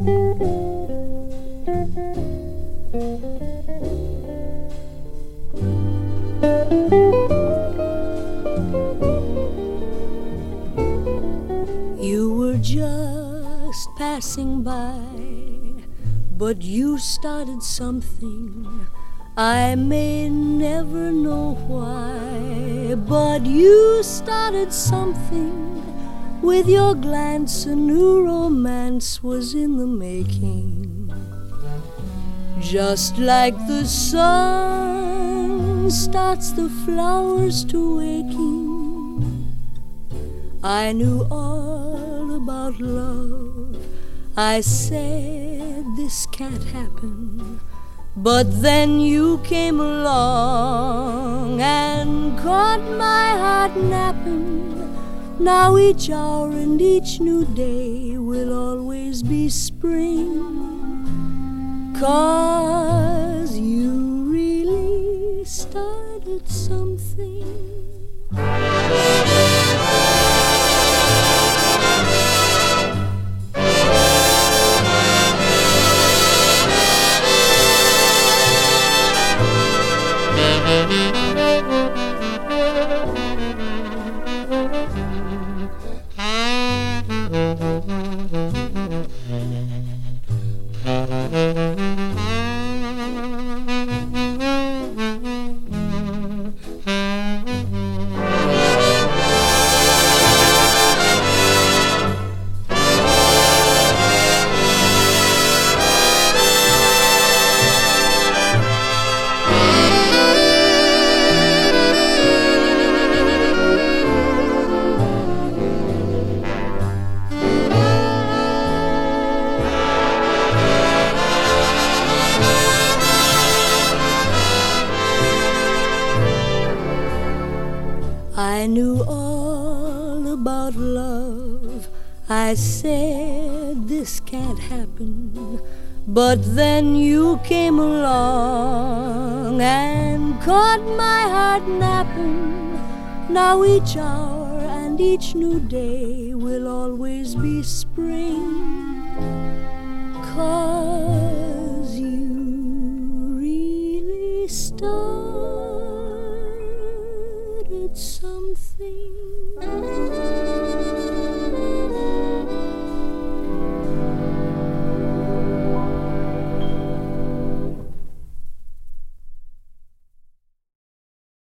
You were just passing by, but you started something. I may never know why, but you started something. With your glance, a new romance was in the making. Just like the sun starts the flowers to waking, I knew all about love. I said this can't happen, but then you came along and caught my heart napping. Now each hour and each new day will always be spring, 'cause you really started something. I knew all about love. I said this can't happen, but then you came along and caught my heart napping. Now each hour and each new day will always be spring, 'cause you really started something.